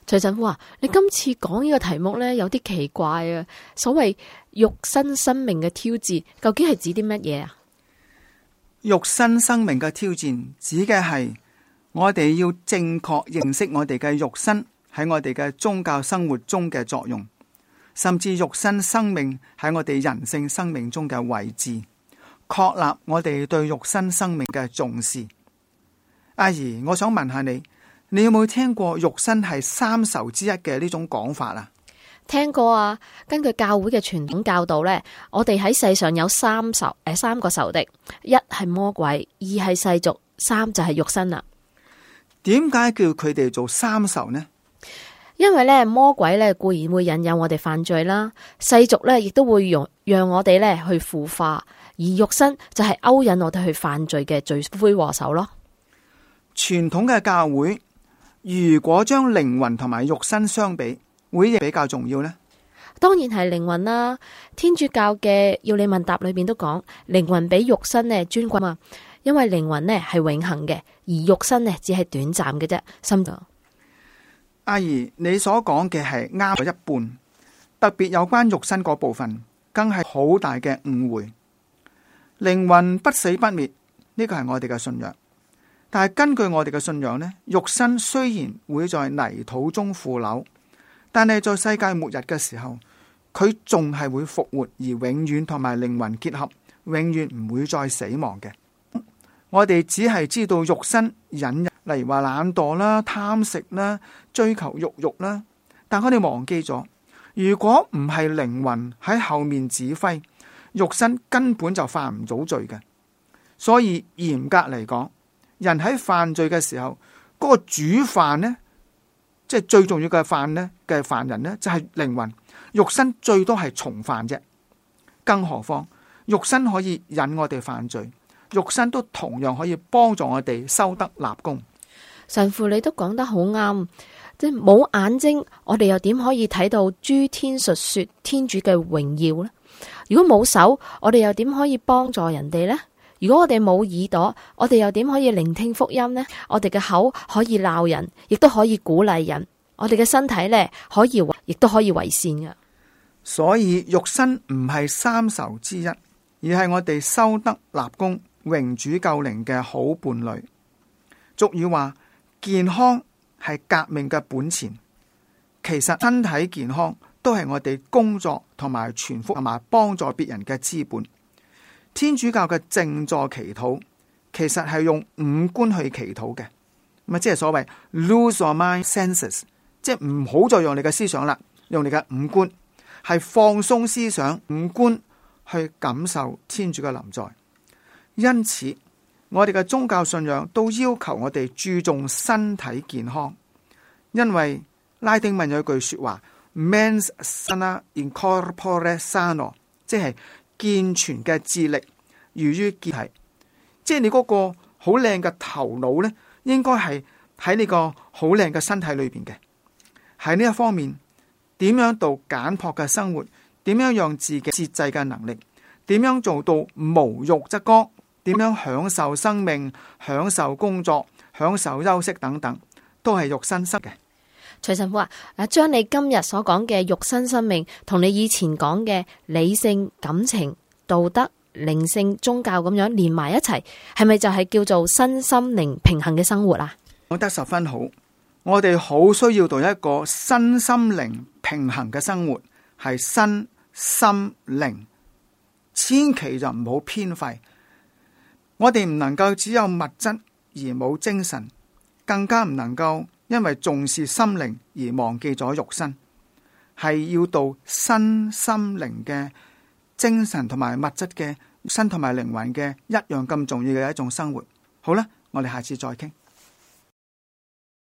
徐神父啊，你今次講呢個題目呢，有啲奇怪啊。所謂肉身生命嘅挑戰，究竟係指啲乜嘢啊？ 肉身生命嘅挑戰指嘅係我哋要正確認識我哋嘅肉身喺我哋嘅宗教生活中嘅作用，甚至肉身生命喺我哋人性生命中嘅位置，確立我哋對肉身生命嘅重視。阿姨，我想問下你，你有冇聽過肉身係三仇之一嘅呢種講法啊？ 聽過啊。根據教會嘅傳統教導呢，我哋喺世上有三個仇敵，一係魔鬼，二係世俗，三就係肉身啦。 點解叫佢哋做三仇呢？ 因為呢，魔鬼呢固然會引誘我哋犯罪啦，世俗呢亦都會讓我哋呢去腐化，而肉身就係勾引我哋去犯罪嘅罪魁禍首咯。 傳統嘅教會如果將靈魂同埋肉身相比，會比較重要呢？ 當然係靈魂啦。天主教嘅要理問答裏邊都講，靈魂比肉身呢尊貴啊，因為靈魂呢係永恆嘅，而肉身呢只係短暫嘅啫。心度， 阿姨，你所講嘅係啱咗一半，特別有關肉身嗰部分，更係好大嘅誤會。靈魂不死不滅，呢個係我哋嘅信仰。但係根據我哋嘅信仰呢，肉身雖然會在泥土中腐朽，但係在世界末日嘅時候，佢仲係會復活，而永遠同埋靈魂結合，永遠唔會再死亡嘅。我哋只係知道肉身引人，例如話懶惰啦、貪食啦、追求肉欲啦，但我哋忘記咗，如果唔係靈魂喺後面指揮，肉身根本就犯唔到罪嘅。所以嚴格嚟講，人喺犯罪嘅時候，嗰個主犯呢，即係最重要嘅犯人呢，就係靈魂。肉身最多係從犯啫。更何況肉身可以引我哋犯罪，肉身都同樣可以幫助我哋修德立功。 神父，你都講得好啱，即係冇眼睛，我哋又點可以睇到諸天述說天主嘅榮耀呢？如果冇手，我哋又點可以幫助人哋呢？如果我哋冇耳朵，我哋又點可以聆聽福音呢？我哋嘅口可以鬧人，亦都可以鼓勵人。我哋嘅身體呢，亦都可以為善嘅。 所以肉身唔係三仇之一，而係我哋修德立功、榮主救靈嘅好伴侶。俗語話，健康係革命嘅本錢。其實身體健康都係我哋工作同埋傳福同埋幫助別人嘅資本。天主教嘅靜坐祈禱，其實係用五官去祈禱嘅，咁即係所謂 lose your mind senses， 即係唔好再用你嘅思想啦，用你嘅五官，係放鬆思想，五官去感受天主嘅臨在。因此，我哋嘅宗教信仰都要求我哋注重身體健康，因為拉丁文有一句說話 mens sana in corpore sano， 即係健全嘅智力如於健體，即係你嗰個好靚嘅頭腦呢，應該係喺你個好靚嘅身體裏邊嘅。喺呢一方面，點樣度簡樸嘅生活，點樣讓自己節制嘅能力，點樣做到無欲則剛，點樣享受生命、享受工作、享受休息等等，都係肉身生嘅。 徐神父啊，將你今日所講嘅肉身生命同你以前講嘅理性、感情、道德、靈性、宗教咁樣連埋一齊，係咪就係叫做身心靈平衡嘅生活啊？ 講得十分好，我哋好需要到一個身心靈平衡嘅生活，係身心靈，千祈就唔好偏廢。我哋唔能夠只有物質而冇精神，更加唔能夠因為重視心靈而忘記咗肉身，係要到身心靈嘅精神同埋物質嘅身同埋靈魂嘅一樣咁重要嘅一種生活。好啦，我哋下次再傾。